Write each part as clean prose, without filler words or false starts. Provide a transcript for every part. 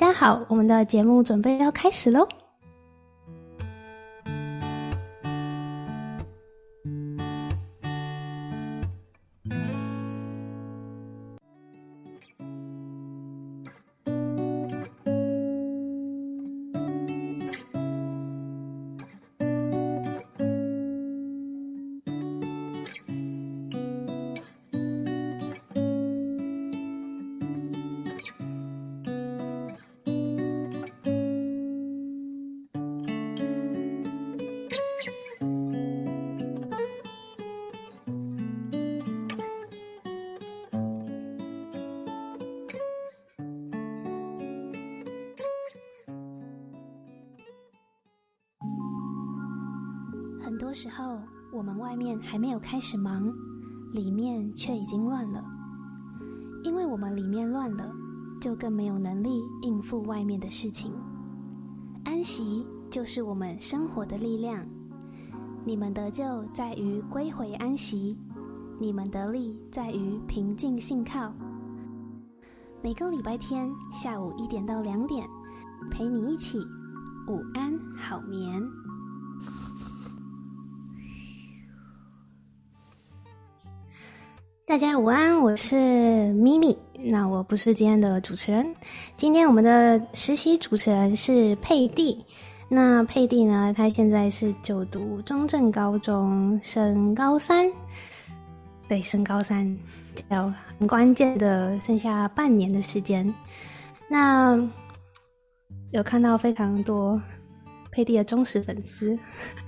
家好，我们的节目准备要开始咯。很多时候，我们外面还没有开始忙，里面却已经乱了。因为我们里面乱了，就更没有能力应付外面的事情。安息就是我们生活的力量。你们得救在于归回安息，你们得力在于平静信靠。每个礼拜天下午1点到2点，陪你一起午安好眠。大家午安，我是咪咪。那我不是今天的主持人，今天我们的实习主持人是佩蒂。那佩蒂呢，他现在是就读中正高中，升高3。对，升高3，有很关键的剩下半年的时间。那有看到非常多佩蒂的忠实粉丝。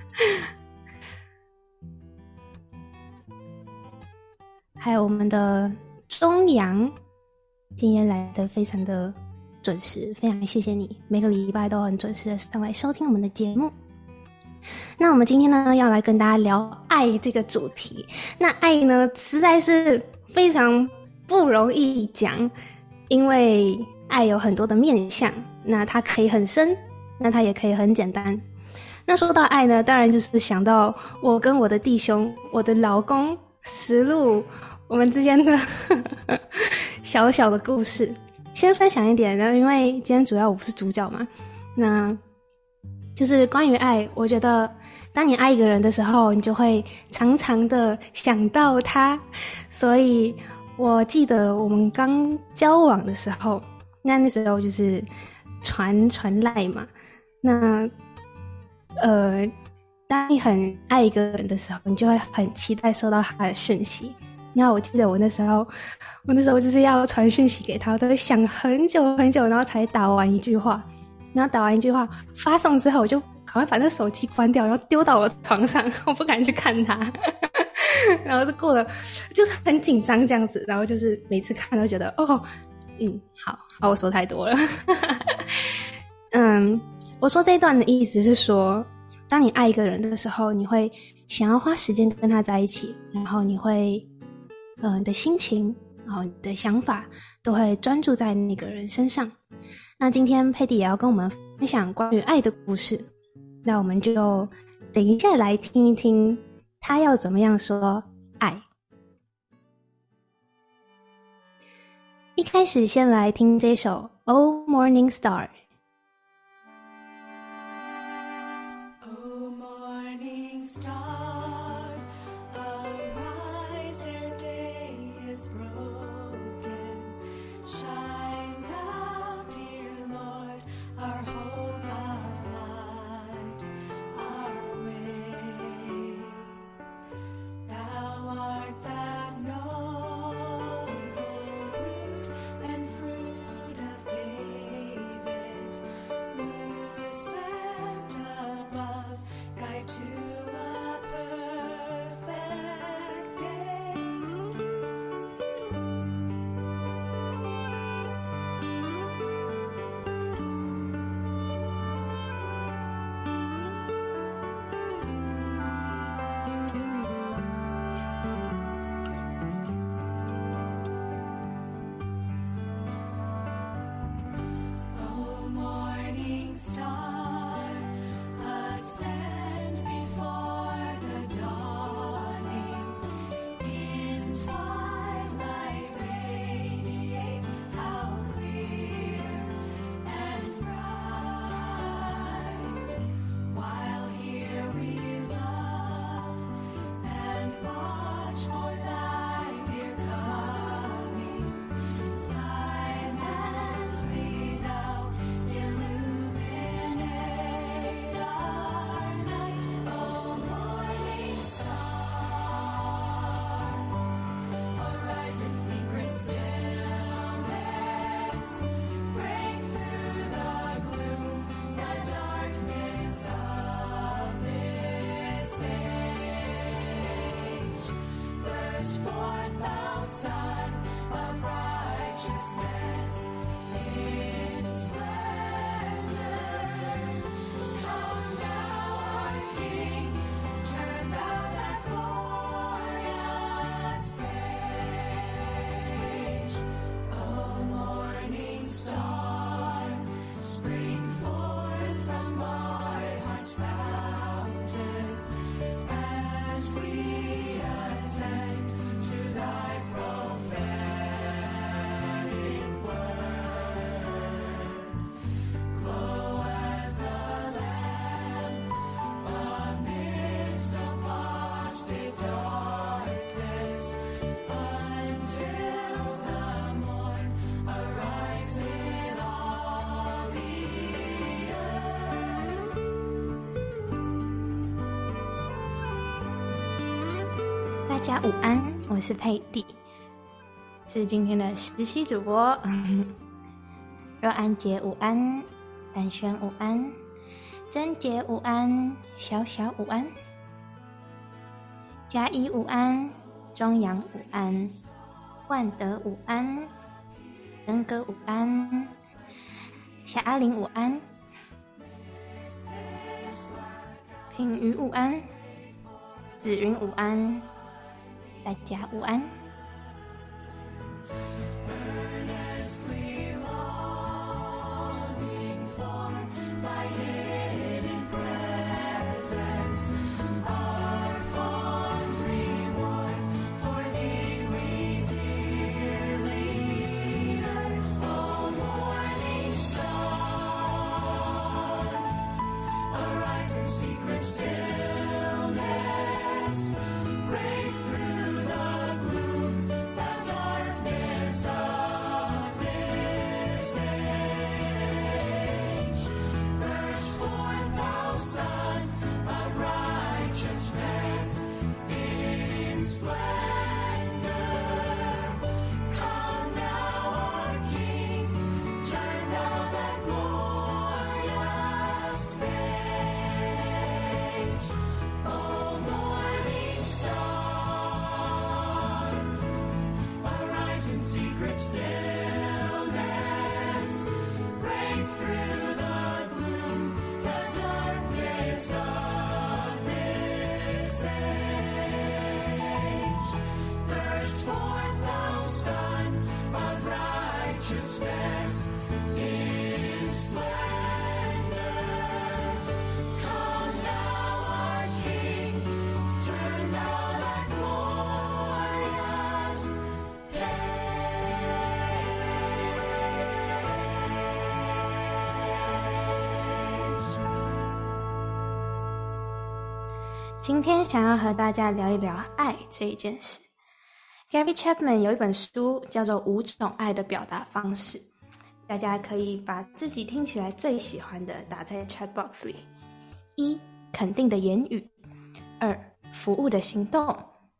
还有我们的中阳，今天来的非常的准时，非常谢谢你，每个礼拜都很准时的上来收听我们的节目。那我们今天呢，要来跟大家聊爱这个主题。那爱呢，实在是非常不容易讲，因为爱有很多的面向，那它可以很深，那它也可以很简单。那说到爱呢，当然就是想到我跟我的弟兄，我的老公石路，我们之间的小小的故事。先分享一点，因为今天主要我不是主角嘛，那就是关于爱。我觉得当你爱一个人的时候，你就会常常的想到他。所以我记得我们刚交往的时候，那时候就是传赖嘛。那当你很爱一个人的时候，你就会很期待收到他的讯息。那我记得我那时候就是要传讯息给他，我都会想很久很久，然后才打完一句话。然后打完一句话发送之后，我就赶快把那手机关掉，然后丢到我床上，我不敢去看他。然后就过了，就是很紧张这样子。然后就是每次看都觉得好，我说太多了。我说这一段的意思是说，当你爱一个人的时候，你会想要花时间跟他在一起，然后你会你的心情，然后你的想法都会专注在那个人身上。那今天佩蒂也要跟我们分享关于爱的故事，那我们就等一下来听一听他要怎么样说爱。一开始先来听这首 Oh Morning Star。Star, 大家午安，我是佩蒂，是今天的实习主播。若安姐午安，丹轩午安，珍姐午安，小小午安，嘉怡午安，中阳午安，万德午安，恩哥午安，夏阿玲午安，品瑜午安，子云午安，大家午安。今天想要和大家聊一聊爱这一件事。Gary Chapman 有一本书叫做《5种爱的表达方式》，大家可以把自己听起来最喜欢的打在 chat box 里。1. 肯定的言语， 2. 服务的行动，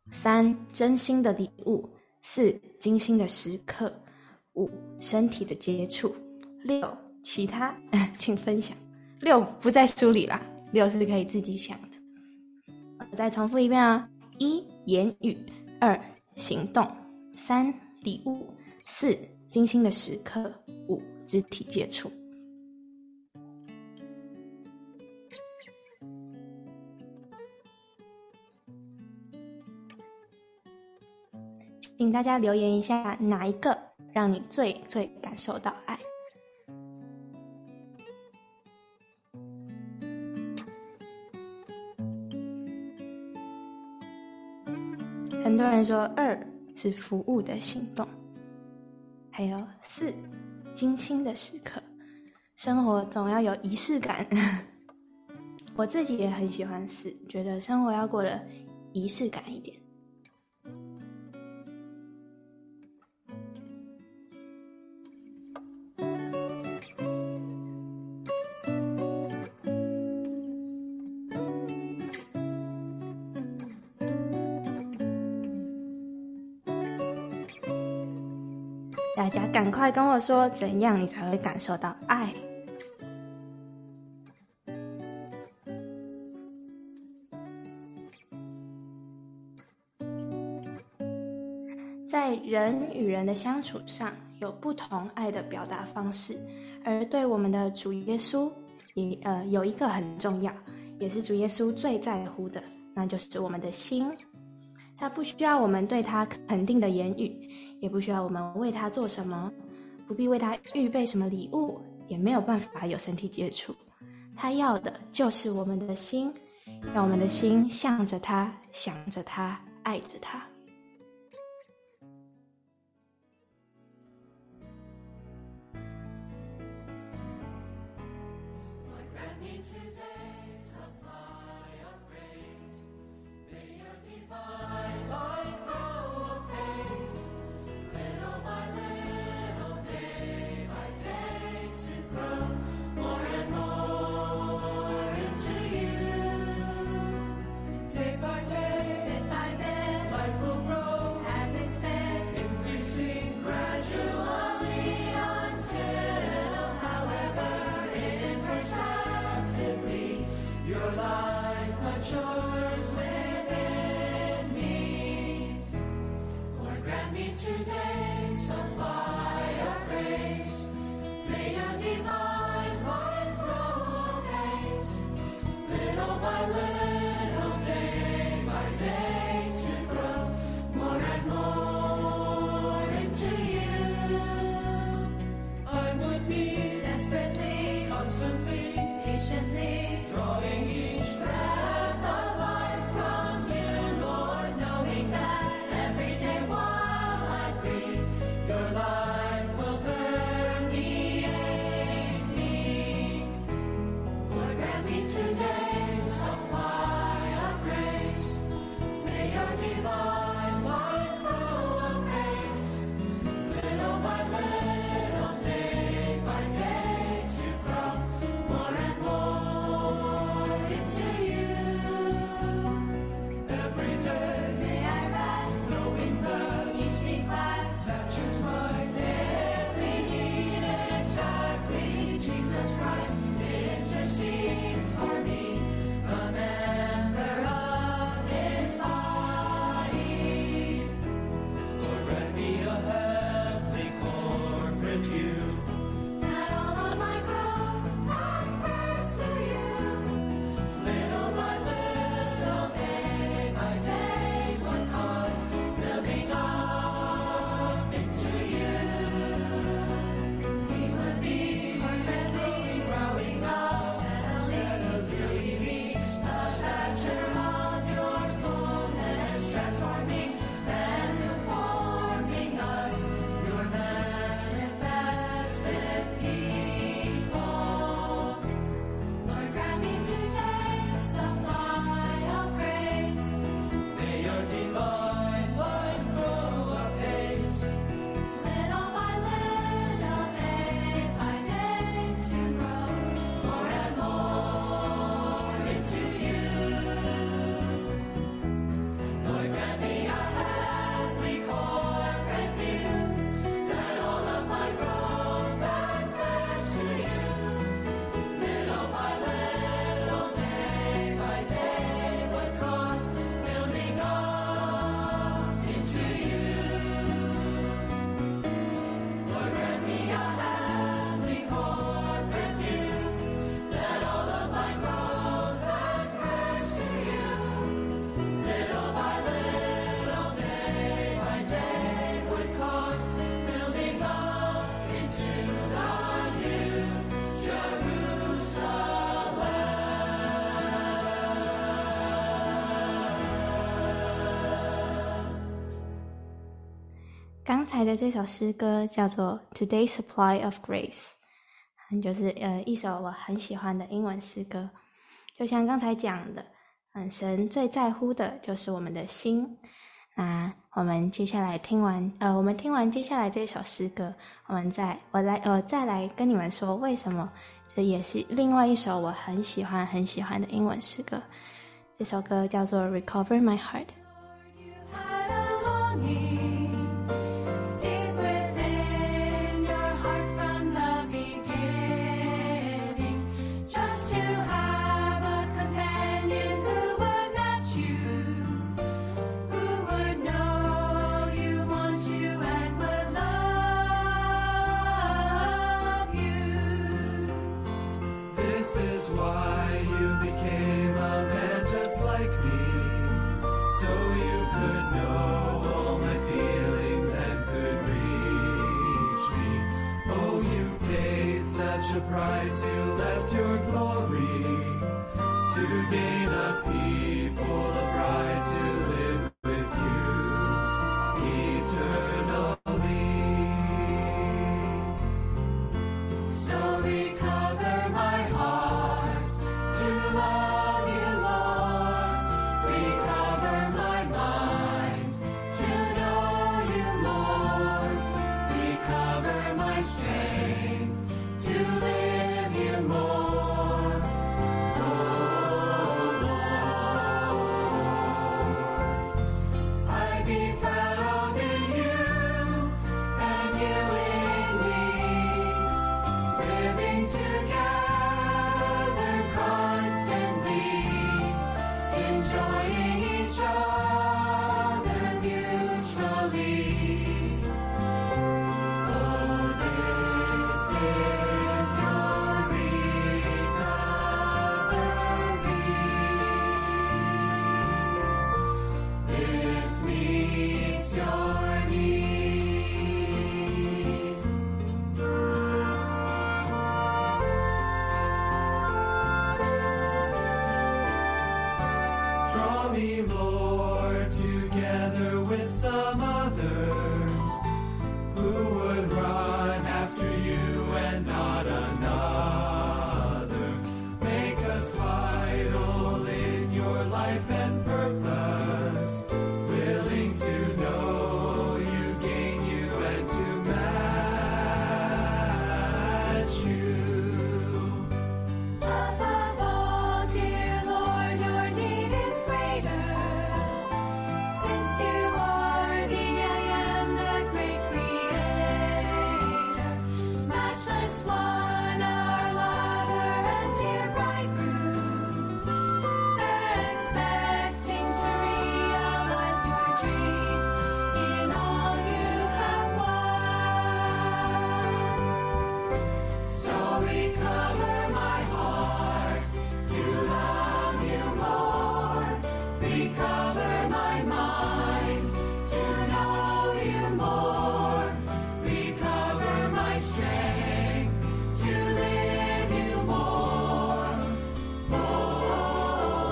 3. 真心的礼物， 4. 精心的时刻， 5. 身体的接触， 6. 其他请分享。6不在书里啦，6是可以自己想的。我再重复一遍啊：1. 言语， 2. 行动， 3. 礼物， 4. 精心的时刻， 5. 肢体接触。请大家留言一下，哪一个让你最感受到爱？很多人说2是服务的行动，还有4精心的时刻。生活总要有仪式感。我自己也很喜欢4，觉得生活要过得仪式感一点。大家赶快跟我说，怎样你才会感受到爱？在人与人的相处上， 有不同爱的表达方式，而对我们的主耶稣也有一个很重要，也是主耶稣最在乎的，那就是我们的心。他不需要我们对他肯定的言语，也不需要我们为他做什么，不必为他预备什么礼物，也没有办法有身体接触。他要的就是我们的心，让我们的心向着他，想着他，爱着他。刚才的这首诗歌叫做 Today's Supply of Grace， 就是一首我很喜欢的英文诗歌。就像刚才讲的，神最在乎的就是我们的心。那我们接下来听完接下来这首诗歌，我再来跟你们说为什么这也是另外一首我很喜欢的英文诗歌。这首歌叫做 Recover My Heart。 That's why you became a man just like me, so you could know all my feelings and could reach me. Oh, you paid such a price, you left your glory to gain a people, a bride to live with you eternally. So recover my heart to love you more, recover my mind to know you more, recover my strength to live you more. Oh Lord, I be found in you and you in me, living together constantly, enjoying each other mutually. Oh, this is your recovery. This meets your need. Draw me, Lord, together with some others who would run after you and not another. Make us vital in your life and purpose, willing to know you, gain you, and to match you. Above all, dear Lord, your need is greater, since you are the I am, the great creator. Matchless one, our lover and dear bridegroom, expecting to realize your dream in all you have won. So recover my heart to love you more, recover my mind to know you more, recover my strength to live you more. Oh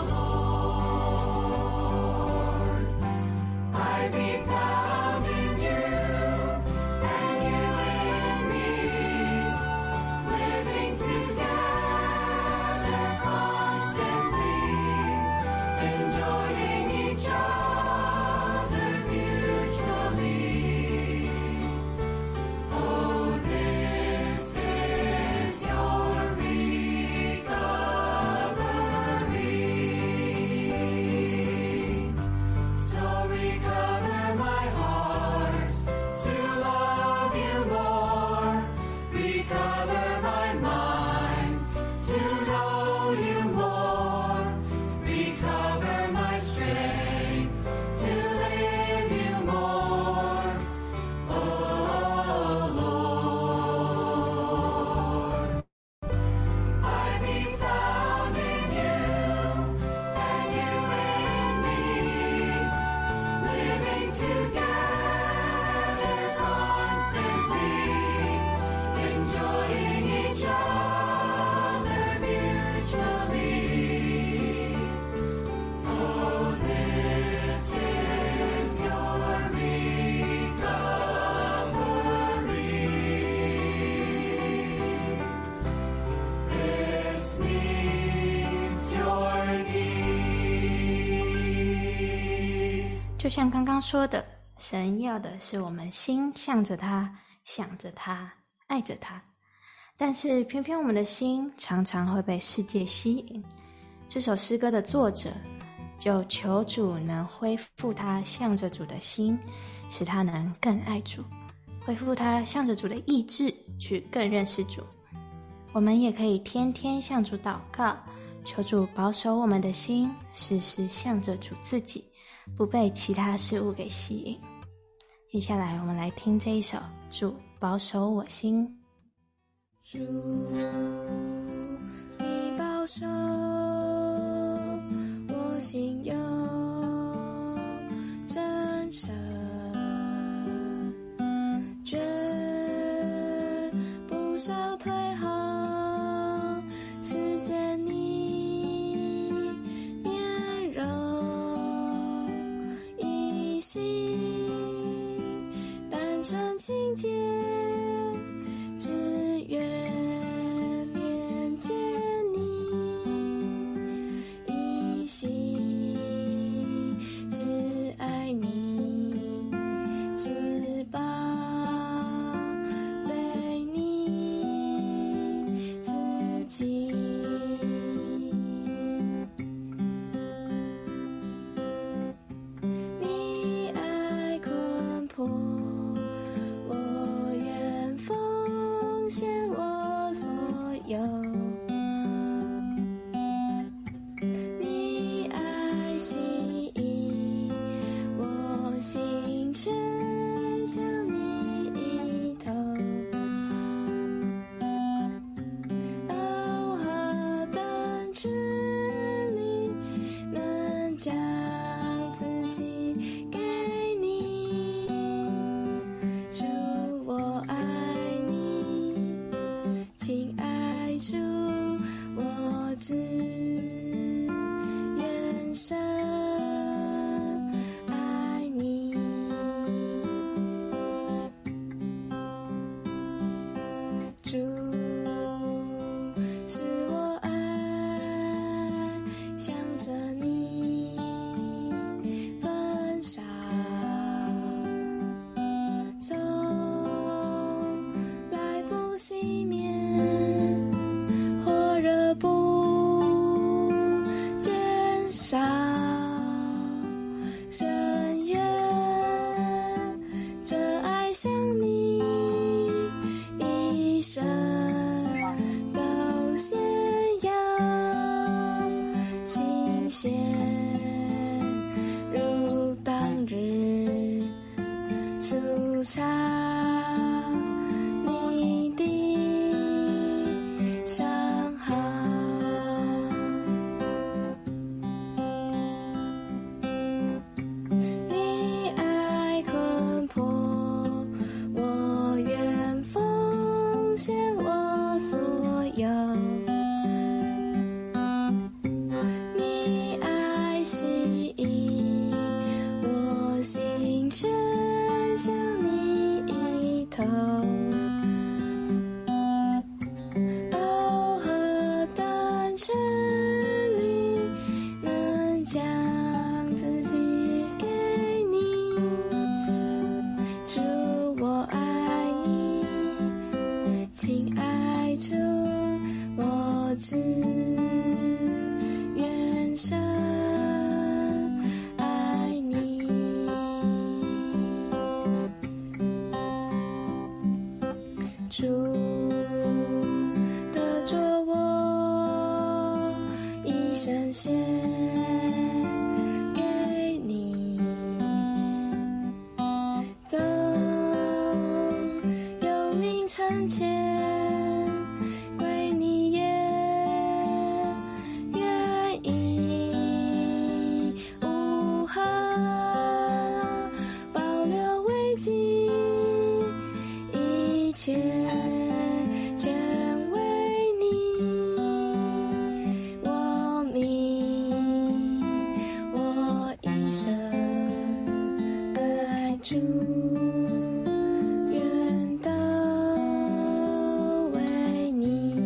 Lord, I be found in you and you in me, living together constantly, enjoying each other mutually. Oh, this is your recovery. So recover my heart to love you more, recover my mind to know you more, recover my strength to live you more. Oh Lord, I be found in you and you in me, living together constantly, enjoying each other mutually. Oh, this is your recovery. This meets your need. 就像刚刚说的，神要的是我们心向着他，想着他，爱着他。但是偏偏我们的心常常会被世界吸引。这首诗歌的作者就求主能恢复他向着主的心，使他能更爱主，恢复他向着主的意志，去更认识主。我们也可以天天向主祷告，求主保守我们的心，时时向着主自己，不被其他事物给吸引。接下来我们来听这一首《主保守我心》。 主，你保手，我心有真神，绝不少退后，世间你面容一心，单纯清洁，只愿面见你，一心只爱你，只宝贝你自己。你爱困迫，我愿奉献我所有。你爱吸引我心，全向你一头。哦，何等权利，能将自己给你，主，我爱你，亲爱主，我只愿深爱你。主，使我爱向着你焚烧，从来不熄灭，火热不减少，深渊这爱向你一生都显耀，新鲜如当日初尝你的上好。你爱困迫，我愿奉献我所有。你爱吸引我心，全向你一头。哦，何等权利，能将自己给你，主，我爱你，亲爱主，我只愿深爱你。主得着我一生献给你，等用灵成全，归你也愿意，无憾保留危机，一切全为你。我明我一生爱主，愿都为你。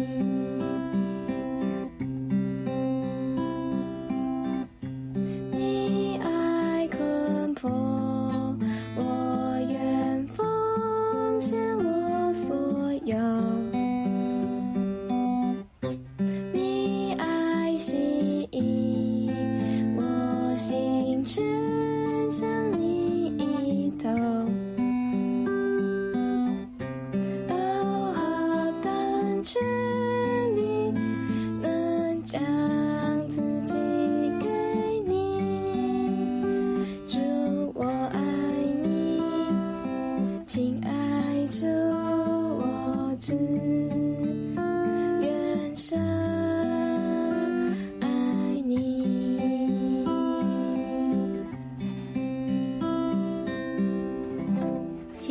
你爱困迫，我愿奉献我所有。你爱吸引我心，全向你一头。哦，何等权利，能将自己给你，主，我爱你，亲爱主，我只愿深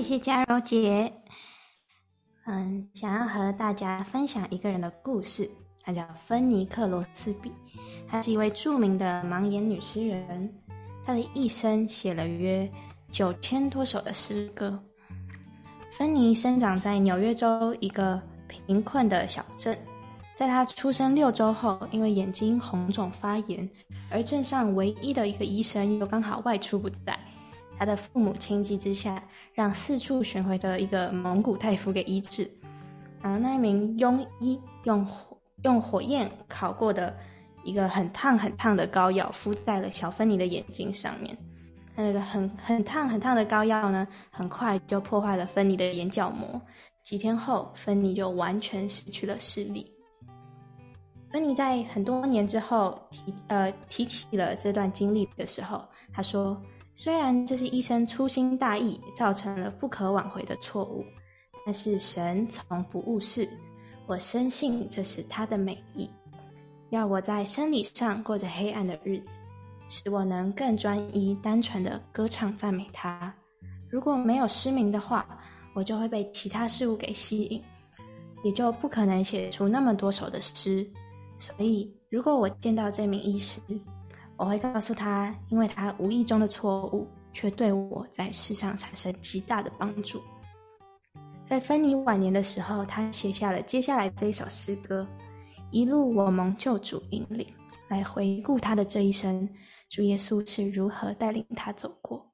谢嘉柔姐。想要和大家分享一个人的故事，他叫芬尼克罗斯比，她是一位著名的盲眼女诗人，她的一生写了约9000多首的诗歌。芬妮生长在纽约州一个贫困的小镇，在她出生6周后，因为眼睛红肿发炎，而镇上唯一的一个医生又刚好外出不在，他的父母情急之下，让四处巡回的一个蒙古大夫给医治。然后那一名庸医用火焰烤过的一个很烫很烫的膏药敷在了小芬妮的眼睛上面。那个很烫很烫的膏药呢，很快就破坏了芬妮的眼角膜。几天后，芬妮就完全失去了视力。芬妮在很多年之后提起了这段经历的时候，她说，虽然这是医生粗心大意造成了不可挽回的错误，但是神从不误事，我深信这是他的美意，要我在生理上过着黑暗的日子，使我能更专一单纯的歌唱赞美他。如果没有失明的话，我就会被其他事物给吸引，也就不可能写出那么多首的诗。所以如果我见到这名医师，我会告诉他，因为他无意中的错误却对我在世上产生极大的帮助。在芬妮晚年的时候，他写下了接下来这一首诗歌，一路我蒙救主引领，来回顾他的这一生，主耶稣是如何带领他走过。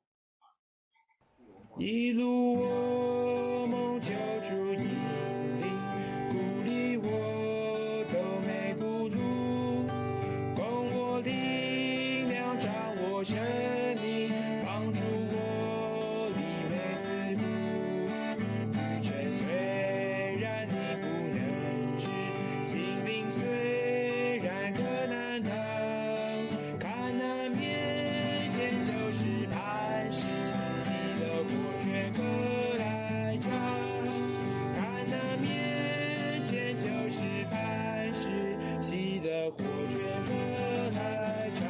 一路我蒙救主引领，鼓励我走每步路，供我力量，掌握生命，帮助我离每次路。旅程虽然你不能知，心灵虽然可难逃，看那面前就是磐石，喜乐火圈可来照。看那面前就是磐石，喜乐火圈可来照。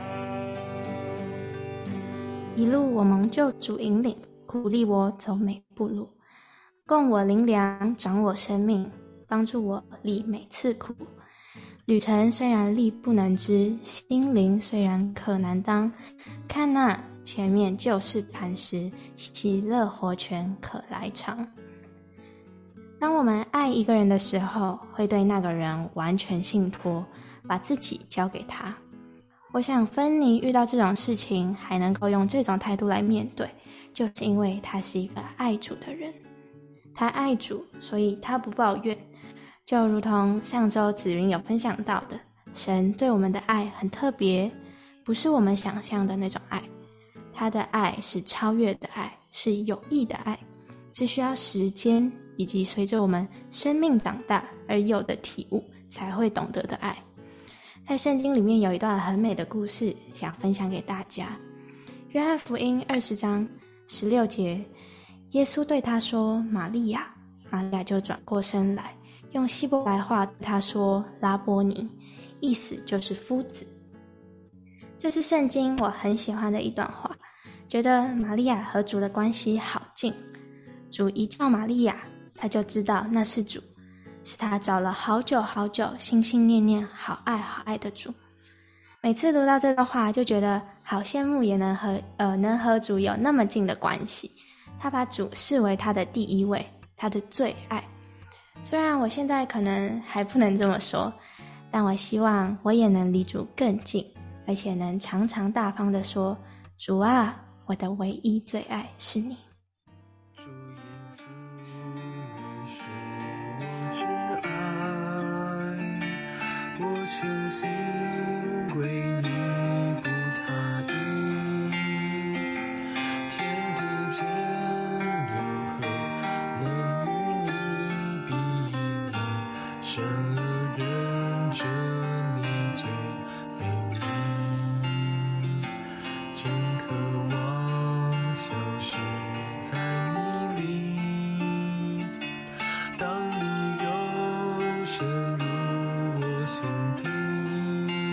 一路我蒙救主引领，鼓励我走每步路，供我灵粮，长我生命，帮助我历每次苦。旅程虽然力不能支，心灵虽然可难当，看那前面就是磐石，喜乐活泉可来尝。当我们爱一个人的时候，会对那个人完全信托，把自己交给他。我想芬妮遇到这种事情还能够用这种态度来面对，就是因为他是一个爱主的人。他爱主，所以他不抱怨。就如同上周子云有分享到的，神对我们的爱很特别，不是我们想象的那种爱。他的爱是超越的爱，是有益的爱，是需要时间以及随着我们生命长大而有的体悟才会懂得的爱。在圣经里面有一段很美的故事，想分享给大家。约翰福音20章16节，耶稣对他说玛利亚，玛利亚就转过身来，用希伯来话对他说拉波尼，意思就是夫子。这是圣经我很喜欢的一段话，觉得玛利亚和主的关系好近。主一叫玛利亚，他就知道那是主，是他找了好久好久，心心念念好爱好爱的主。每次读到这段话，就觉得好羡慕，也能和主有那么近的关系。他把主视为他的第一位，他的最爱。虽然我现在可能还不能这么说，但我希望我也能离主更近，而且能常常大方地说，主啊，我的唯一最爱是你。 主耶稣，你是我挚爱，我全心归你不他意，天地间有何能与你比拟？生而忍着你最美丽，真渴望消失在你里。当你又深入我心底，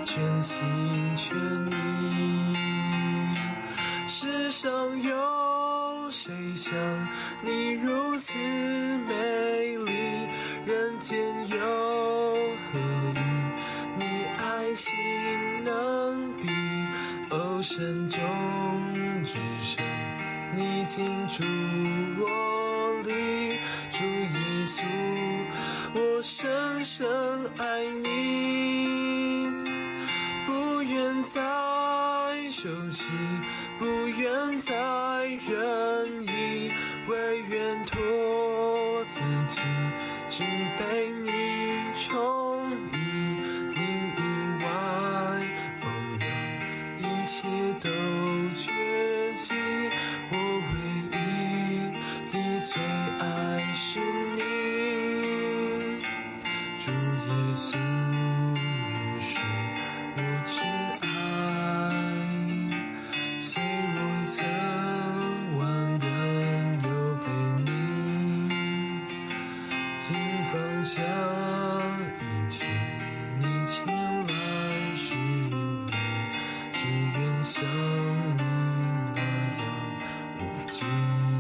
全心全意。世上有谁像你如此美丽？人间又何以你爱情能比？哦，神中之神，你进驻我里，主耶稣，我深深爱你，不愿再休息，不愿再任意，唯愿托自己，只被你宠溺。你以外，让一切都绝迹，我唯一的最爱是你，主耶稣是我挚爱，虽我曾万人又被你，竟放下一切，你前来是你，只愿像你那样无尽，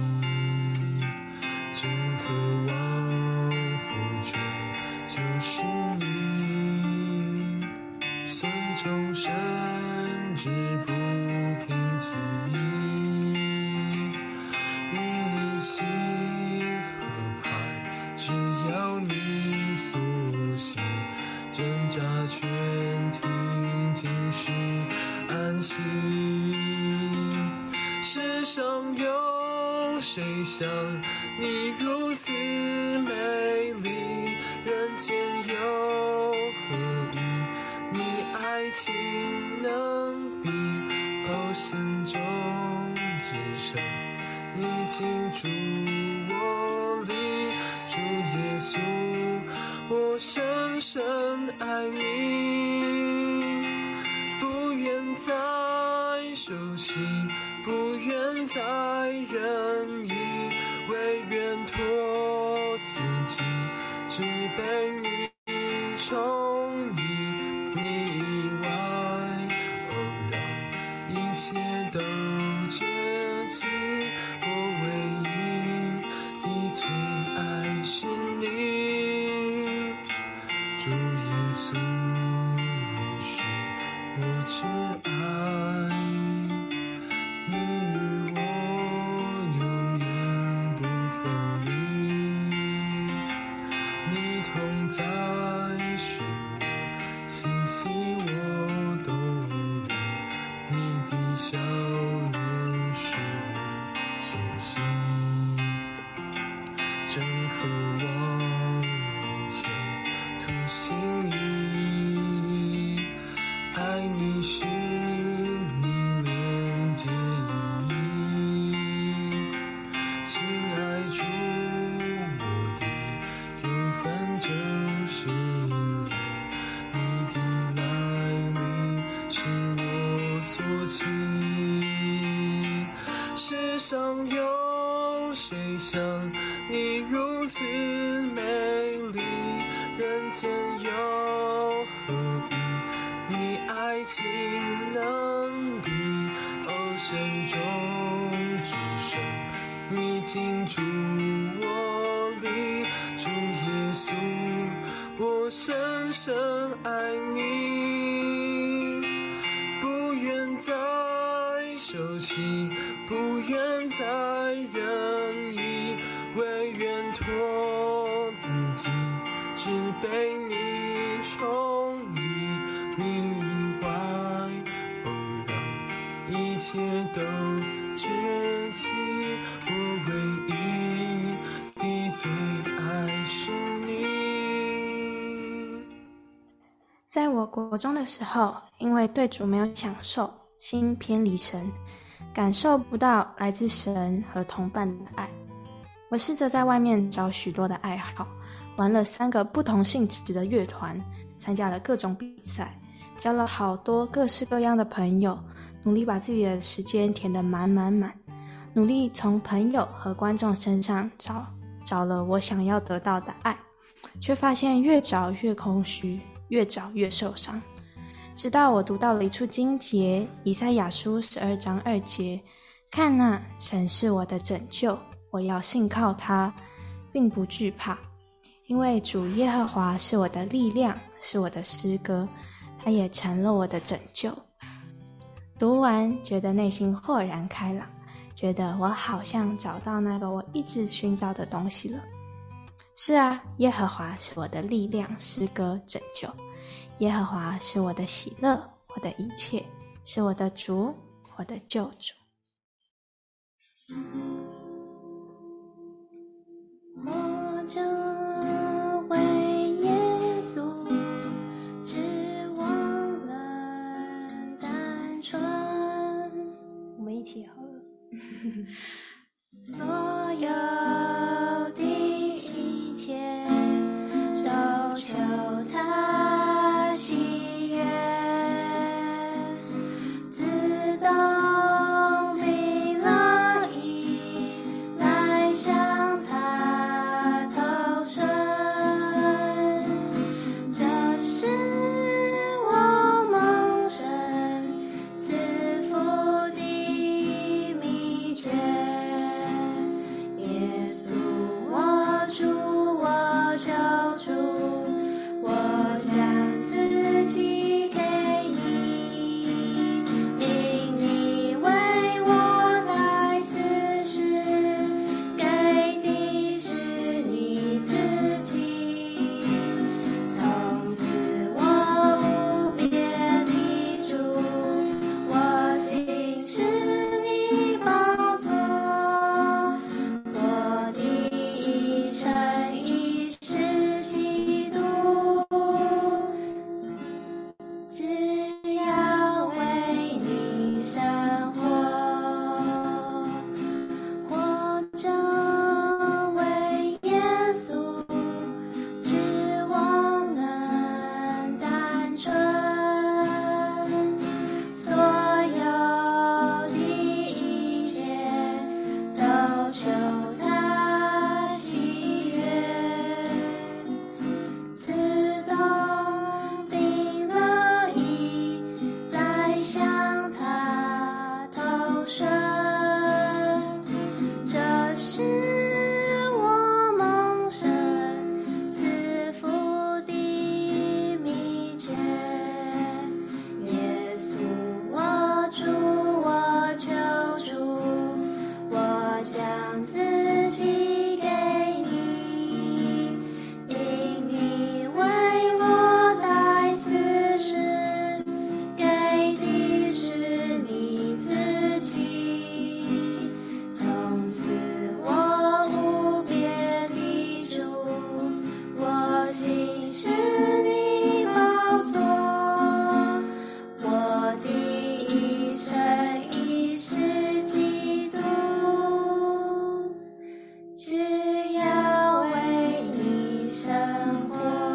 真渴望活着就是你，孙中山志不平记忆，与你心合拍，只要你所喜，挣扎全听尽是安息。世上有谁像你如此美丽？人间又何以你爱情能比？哦，神中之神，你进驻我里，主耶稣，我深深爱你，不愿再休息，不愿再任意，唯愿托自己，只被你宠溺。你以外，哦，让一切都绝迹，我唯一的最爱是你，主耶稣，你是我挚爱，你与我永远不分离，你同在是我气息，我都无力，你的笑脸是我所喜，真渴望你前途心意，爱你是你连接意义，亲爱主，我的缘分就是你，你的来临是我所期。世上有谁像你如此美丽？人间又何以你爱情能比？哦，神中之神，你进驻我里，主耶稣，我深深爱你，不愿再休息，不愿再任意，唯愿托自己，只被你宠溺。你以外，哦，让一切都绝迹，我唯一的最爱是你。 在我国中的时候，因为对主没有享受，心偏离神，感受不到来自神和同伴的爱。我试着在外面找许多的爱好，玩了3个不同性质的乐团，参加了各种比赛，交了好多各式各样的朋友，努力把自己的时间填得满满满，努力从朋友和观众身上找了我想要得到的爱，却发现越找越空虚，越找越受伤。 直到我读到了一处经节，以赛亚书12章2节，看哪，神是我的拯救，我要信靠他，并不惧怕，因为主耶和华是我的力量，是我的诗歌，他也成了我的拯救。读完觉得内心豁然开朗，觉得我好像找到那个我一直寻找的东西了。是啊，耶和华是我的力量，诗歌，拯救。耶和华是我的喜乐，我的一切，是我的主，我的救主。 我就为耶稣指望人单纯， 我们一起喝。 所有的一切都求他喜悦，自动并乐意来向他投顺，这是我蒙神赐福的秘诀。耶稣，我主，我救主，我将自己给你，因你为我来死时，给的是你自己。从此我无别的主，我心是你宝座。我的一生一世基督，只要为你生活，活着为耶稣，指望能单纯，所有的一切都求他喜悦，自动并乐意来向他投顺，这是我蒙神赐福的秘诀。耶稣，我主，我救主，我将自己给你，因你为我来死时，给的是你自己。从此我无别的主，我心是你宝座。我的一生一世基督，只要为你生活。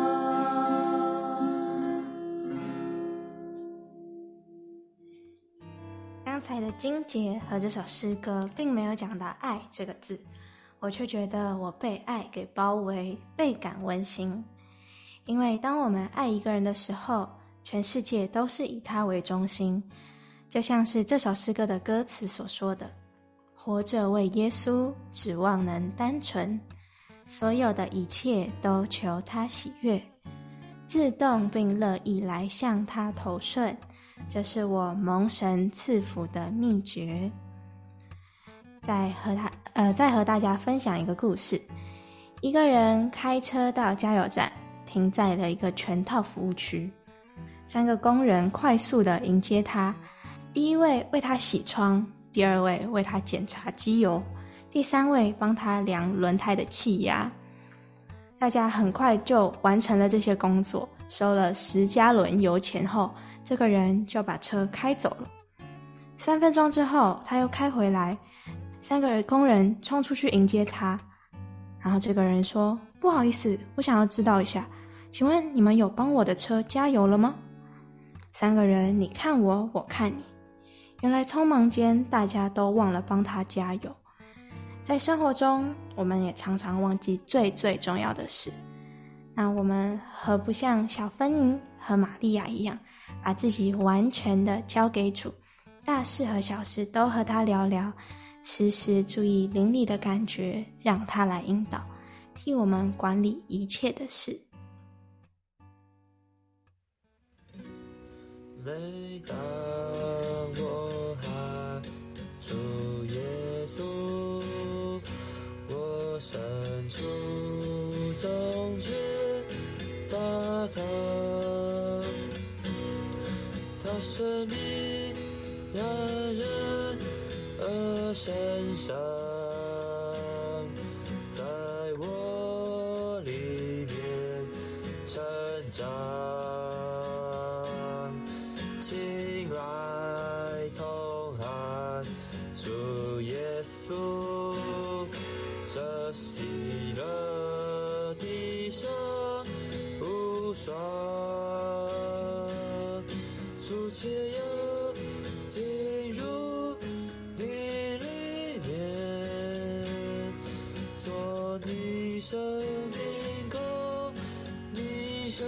刚才的经节和这首诗歌并没有讲到爱这个字，我却觉得我被爱给包围，倍感温馨。因为当我们爱一个人的时候，全世界都是以他为中心，就像是这首诗歌的歌词所说的，活着为耶稣，指望能单纯，所有的一切都求他喜悦，自动并乐意来向他投顺，这是我蒙神赐福的秘诀。再和大家分享一个故事。一个人开车到加油站，停在了一个全套服务区。3个工人快速地迎接他，第一位为他洗窗，第二位为他检查机油，第3位帮他量轮胎的气压。大家很快就完成了这些工作，收了10加仑油钱后，这个人就把车开走了。3分钟之后，他又开回来，3个工人冲出去迎接他，然后这个人说：“不好意思，我想要知道一下，请问你们有帮我的车加油了吗？”3个人你看我，我看你，原来匆忙间大家都忘了帮他加油。在生活中，我们也常常忘记最重要的事。那我们何不像小芬妮和玛利亚一样，把自己完全的交给主，大事和小事都和他聊聊，时时注意邻里的感觉，让他来引导，替我们管理一切的事。 每当我喊主耶稣，我伸出总觉发烫，他生命让人身上，在我里面成长。请来同喊主耶稣，这喜乐的生无双，主且要进入你里面，做你生命供你生。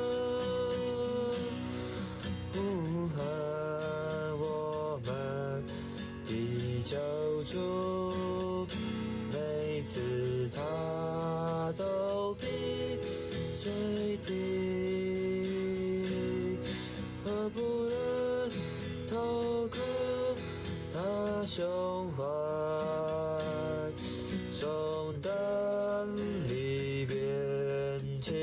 救主，每次他都比最低，何不能透过他胸怀，重担里边轻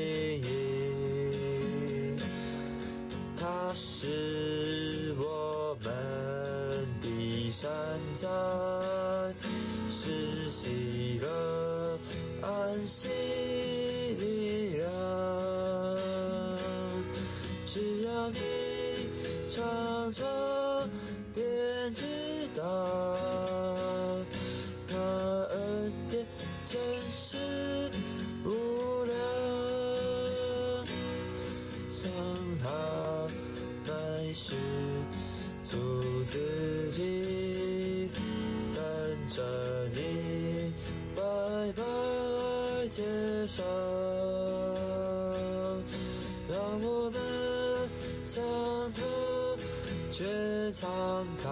易，他是我们的山寨，是喜乐安息力量。只要你常常便知道，他恩典真是无量，上好乃是主自己等着你白白接受，让我们向他却敞开，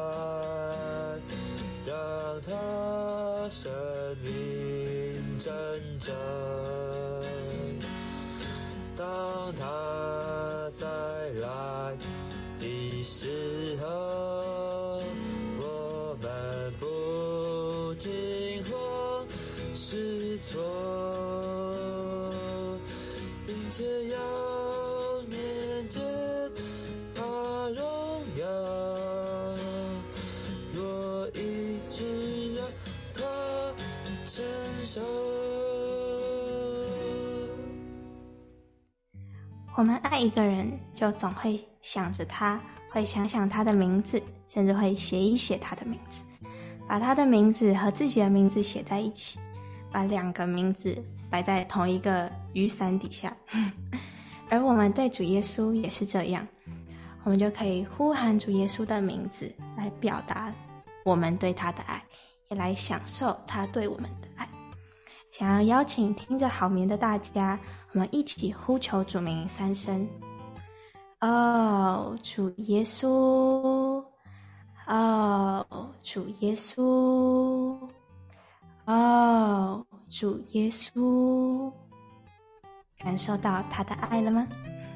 让他生命真正。当他再来的时候，我们不惊慌失措，并且要面见他荣耀。若一直让他承受， 我们爱一个人，就总会想着他，会想想他的名字，甚至会写一写他的名字，把他的名字和自己的名字写在一起，把两个名字摆在同一个雨伞底下。而我们对主耶稣也是这样，我们就可以呼喊主耶稣的名字，来表达我们对他的爱，也来享受他对我们的爱。想要邀请听着好眠的大家，我们一起呼求主名3声。哦，主耶稣，哦，主耶稣，哦，主耶稣，感受到他的爱了吗？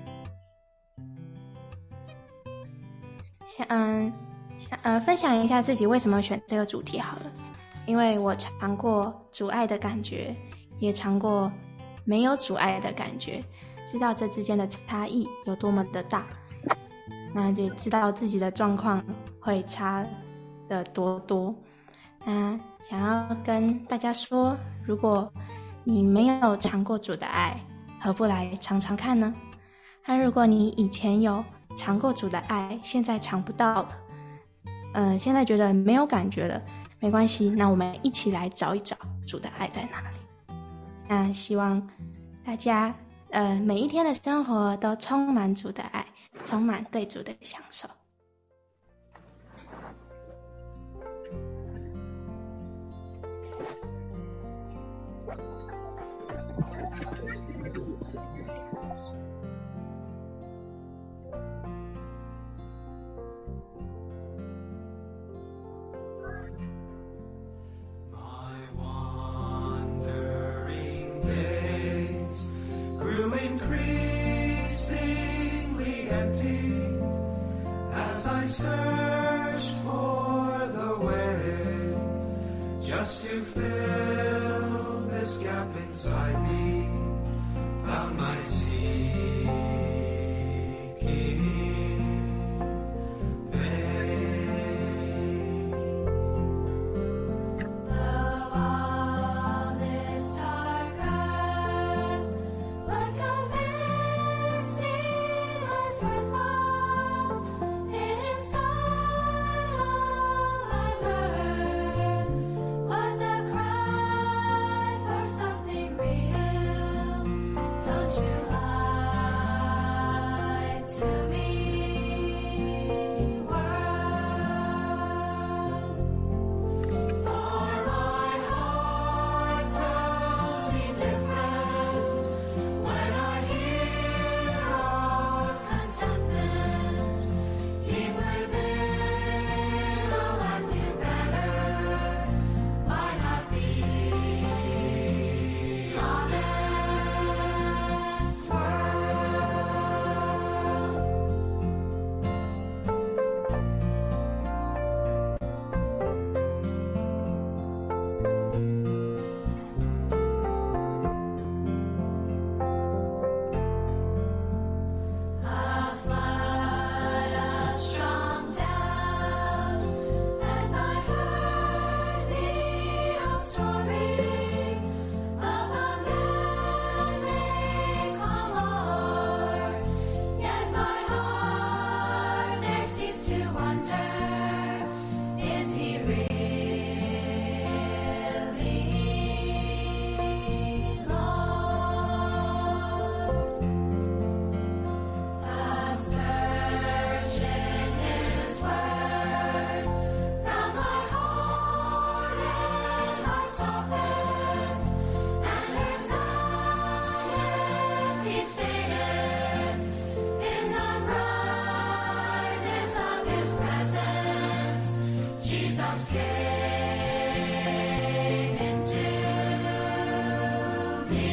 分享一下自己为什么选这个主题好了。因为我尝过主爱的感觉，也尝过没有主爱的感觉，知道这之间的差异有多么的大，那就知道自己的状况会差的多。那想要跟大家说，如果你没有尝过主的爱，何不来尝尝看呢？那如果你以前有尝过主的爱，现在尝不到了，现在觉得没有感觉了，没关系，那我们一起来找一找主的爱在哪里。那希望大家每一天的生活都充满主的爱，充满对主的享受。 I searched for the way just to fill this gap inside me, found my seeking vein. Though all this dark earth would convince me less worthwhile, inside all I heard was a cry for something real. Don't you lie to me, world. For my heart tells me different when I hear of contentment deep within. All that knew better. Why not be honest, world? A flood of strong doubt as I heard the old story of a man they call Lord. Yet my heart ne'er ceased to wonder, is he really Lord? A search in His Word found my heart and heart softened, and her anxieties faded in the brightness of His presence. Jesus came into me.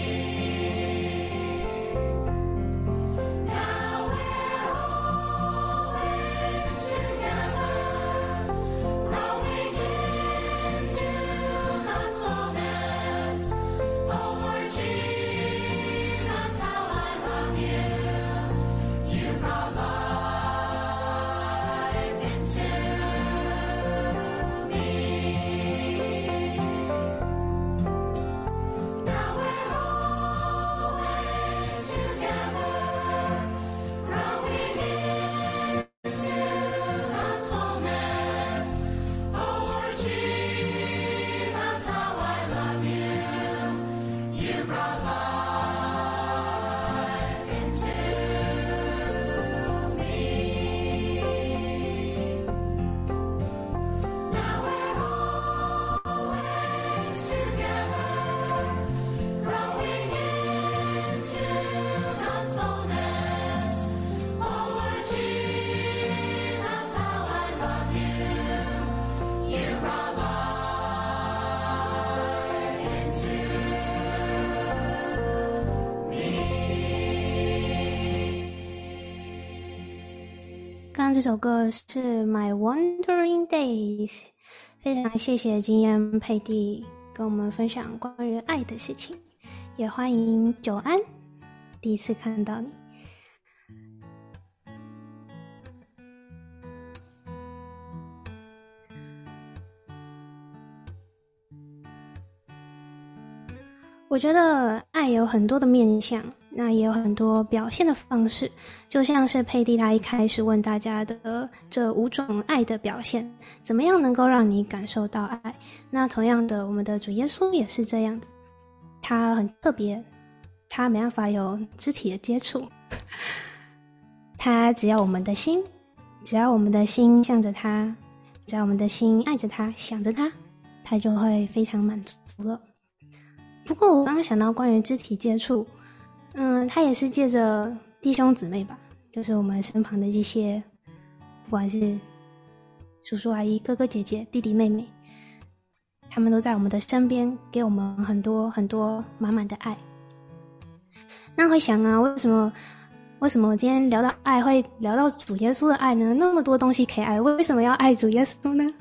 Now we're always together, growing into God's fullness. Oh Lord Jesus, how I love you. You brought life into me. Now we're always together, growing into God's fullness. Oh Lord Jesus, how I love you. You brought life into me. Now we're always together, growing into God's fullness. Oh Lord Jesus, how I love you. You brought life into me. 刚刚这首歌是 My Wandering Days， 非常谢谢今天佩蒂跟我们分享关于爱的事情，也欢迎久安，第一次看到你。我觉得爱有很多的面向，那也有很多表现的方式，就像是佩蒂他一开始问大家的这5种爱的表现，怎么样能够让你感受到爱？那同样的，我们的主耶稣也是这样子，他很特别，他没办法有肢体的接触，他只要我们的心，只要我们的心向着他，只要我们的心爱着他，想着他，他就会非常满足了。不过我刚刚想到关于肢体接触，他也是借着弟兄姊妹吧，就是我们身旁的这些，不管是叔叔阿姨、哥哥姐姐、弟弟妹妹，他们都在我们的身边，给我们很多很多满满的爱。那会想啊，为什为什么我今天聊到爱会聊到主耶稣的爱呢？那么多东西可以爱，为什么要爱主耶稣呢？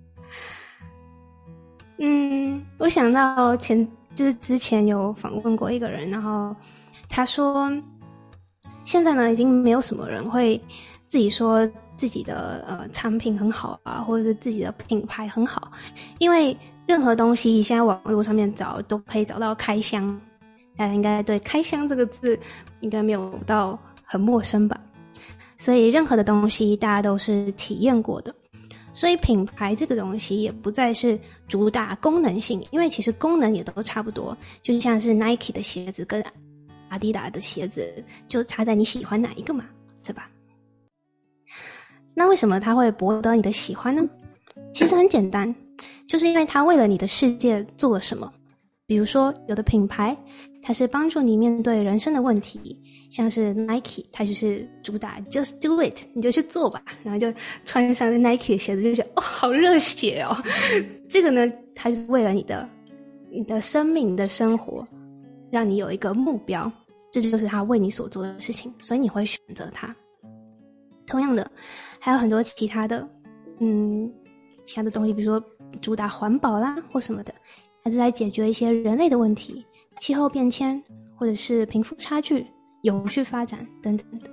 我想到就是之前有访问过一个人，然后他说现在呢已经没有什么人会自己说自己的产品很好啊，或者是自己的品牌很好，因为任何东西现在网络上面找都可以找到开箱，大家应该对开箱这个字应该没有到很陌生吧，所以任何的东西大家都是体验过的，所以品牌这个东西也不再是主打功能性，因为其实功能也都差不多，就像是 Nike 的鞋子跟阿迪达的鞋子就差在你喜欢哪一个嘛，是吧？那为什么它会博得你的喜欢呢？其实很简单，就是因为它为了你的世界做了什么。比如说有的品牌它是帮助你面对人生的问题，像是 Nike 它就是主打 Just Do It， 你就去做吧，然后就穿上 Nike 的鞋子就觉得好热血哦。这个呢它就是为了你的生命、你的生活让你有一个目标，这就是他为你所做的事情，所以你会选择它。同样的还有很多其他的东西，比如说主打环保啦或什么的，它是来解决一些人类的问题，气候变迁或者是贫富差距、永续发展等等的。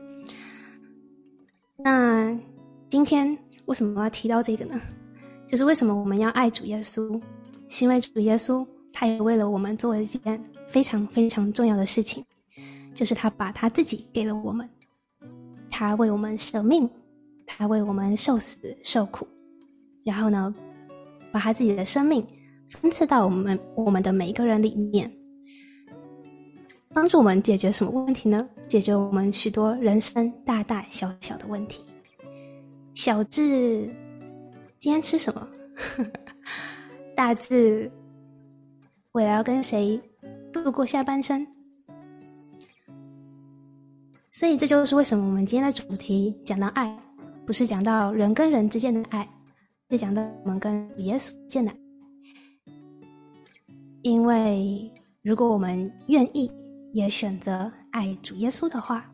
那今天为什么我要提到这个呢？就是为什么我们要爱主耶稣，是因为主耶稣他也为了我们做了一件非常非常重要的事情，就是他把他自己给了我们，他为我们舍命，他为我们受死受苦，然后呢把他自己的生命分赐到我们的每一个人里面，帮助我们解决什么问题呢？解决我们许多人生大大小小的问题，小至今天吃什么大至未来要跟谁度过下半生。所以这就是为什么我们今天的主题讲到爱，不是讲到人跟人之间的爱，是讲到我们跟耶稣之间的爱。因为如果我们愿意也选择爱主耶稣的话，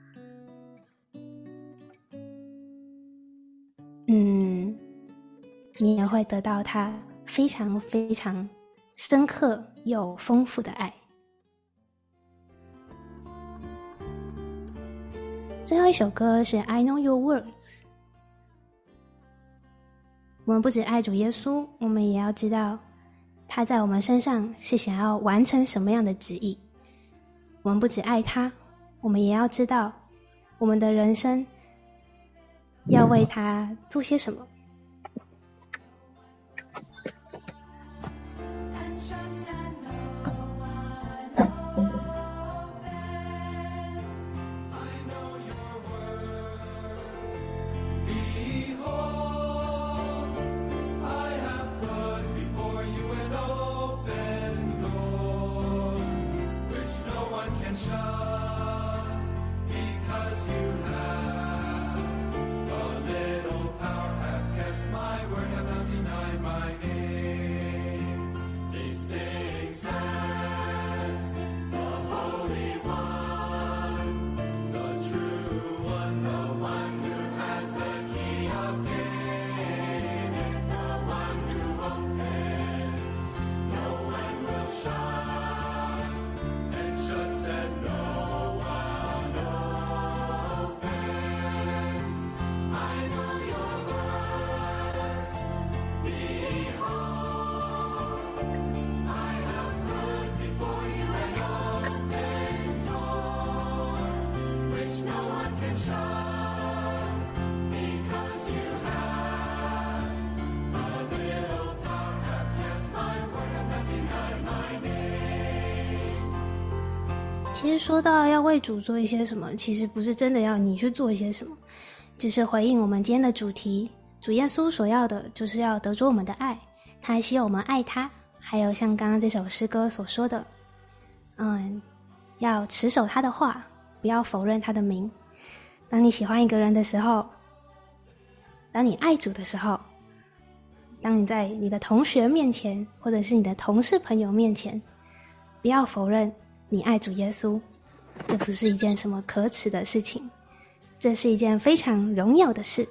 你也会得到他非常非常深刻又丰富的爱。最后一首歌是 I Know Your Words。 我们不只爱主耶稣，我们也要知道他在我们身上是想要完成什么样的旨意。我们不只爱他，我们也要知道我们的人生要为他做些什么。其实说到要为主做一些什么，其实不是真的要你去做一些什么，只是回应我们今天的主题，主耶稣所要的就是要得着我们的爱，他还希望我们爱他，还有像刚刚这首诗歌所说的要持守他的话，不要否认他的名。当你喜欢一个人的时候，当你爱主的时候，当你在你的同学面前或者是你的同事朋友面前，不要否认你爱主耶稣， 这不是一件什么可耻的事情，这是一件非常荣耀的事。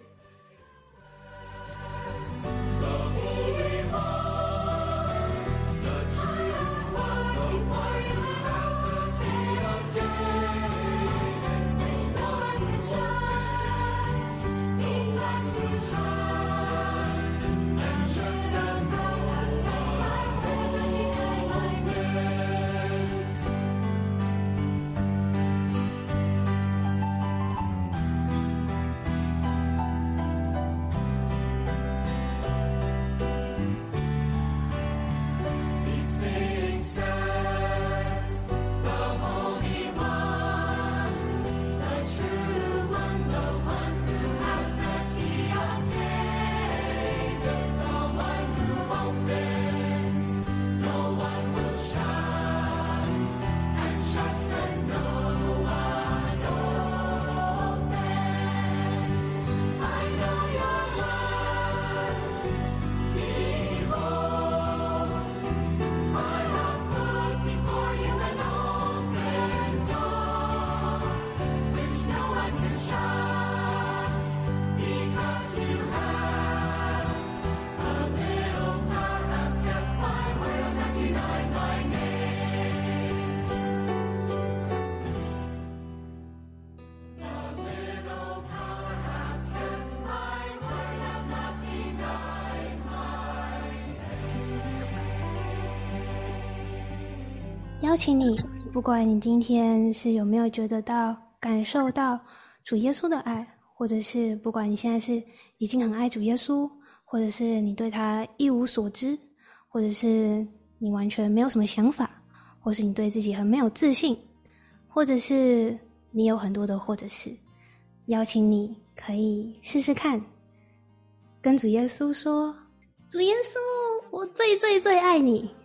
邀请你，不管你今天是有没有觉得到、感受到主耶稣的爱，或者是不管你现在是已经很爱主耶稣，或者是你对他一无所知，或者是你完全没有什么想法，或是你对自己很没有自信，或者是你有很多的或者是，邀请你可以试试看，跟主耶稣说：主耶稣，我最最最爱你。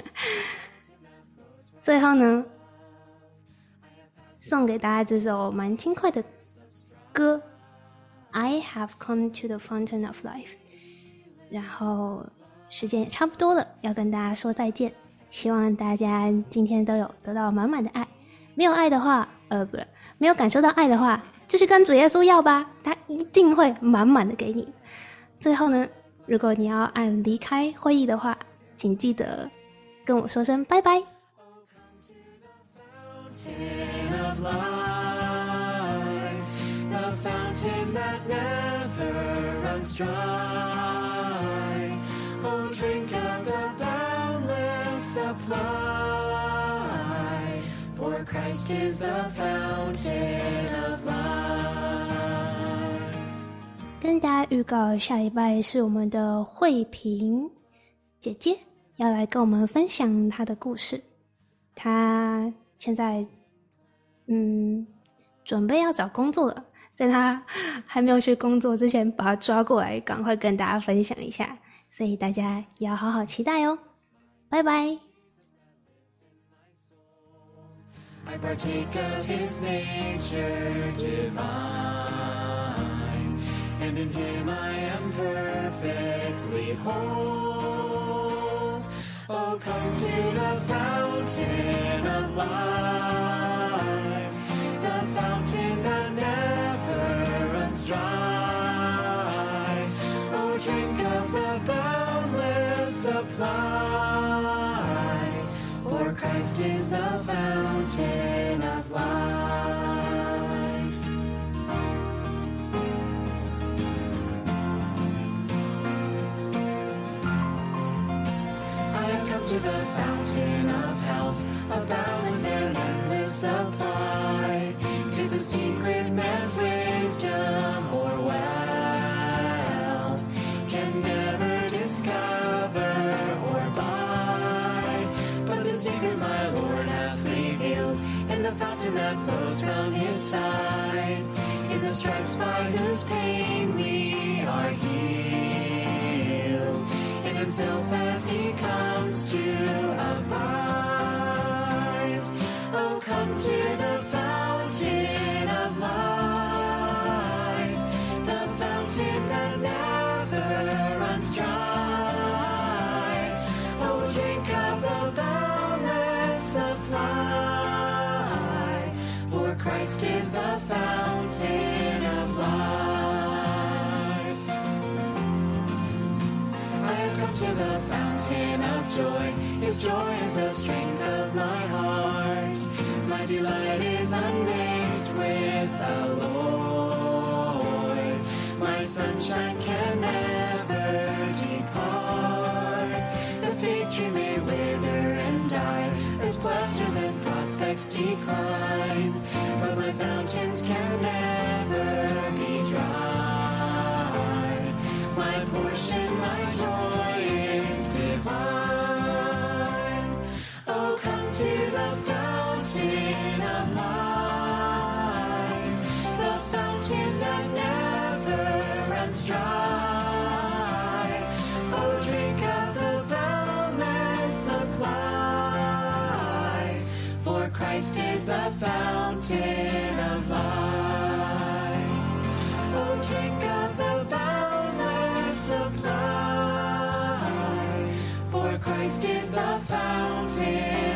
最后呢，送给大家这首蛮轻快的歌 I have come to the fountain of life。 然后时间也差不多了，要跟大家说再见，希望大家今天都有得到满满的爱。没有爱的话不是没有感受到爱的话，就去跟主耶稣要吧，他一定会满满的给你。最后呢，如果你要按离开会议的话，请记得跟我说声拜拜。 Fountain of life, the fountain that never runs dry. Oh, drink of the boundless supply, for Christ is the fountain of life. 跟大家预告，下礼拜是我们的慧萍姐姐要来跟我们分享她的故事。她现在准备要找工作了，在他还没有去工作之前把他抓过来，赶快跟大家分享一下，所以大家也要好好期待哦。拜拜。 I partake of his nature divine, and in him I am perfectly whole. Oh, come to the fountain of life, the fountain that never runs dry. Oh, drink of the boundless supply, for Christ is the fountain of life. I have come to the fountain of health, a boundless and endless supply. 'Tis a secret man's wisdom or wealth can never discover or buy. But the secret my Lord hath revealed, in the fountain that flows from his side, in the stripes by whose pain we are healed, in himself as he comes to abide. Oh, come to the fountain of life, the fountain that never runs dry. Oh, drink of the boundless supply, Christ is the fountain of life. I have come to the fountain of joy. His joy is the strength of my heart. My delight is unmixed with alloy. My sunshine can never depart. The fig tree may wither and die, as pleasures and prospects decline, but my fountains can never be dry. My portion, my joy is divine. Oh, come to the fountain of life, the fountain that never runs dry. Oh, drink of the boundless supply, for Christ is the fountain of life. Oh, drink of the boundless supply, for Christ is the fountain